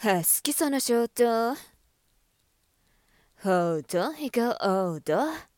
好きそのショートほどいがおうど